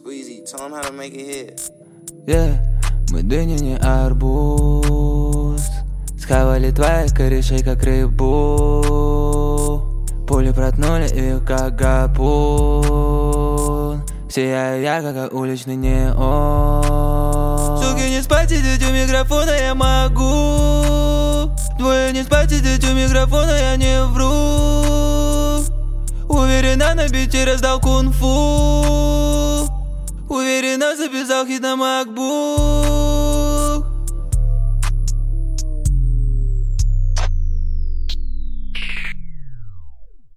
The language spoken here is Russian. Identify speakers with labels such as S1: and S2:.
S1: Squeezy, tell him how to make it hit.
S2: Мы дыня, не арбуз. Схавали твои корешей, как рыбу. Пули протнули их, как гарпун. Сияю ярко, как уличный неон. Суки, не спать, сидеть у микрофона я могу. Двое не спать, сидеть у микрофона я не вру. Уверенно на бите раздал кунг-фу. Уверенно записал хит на MacBook.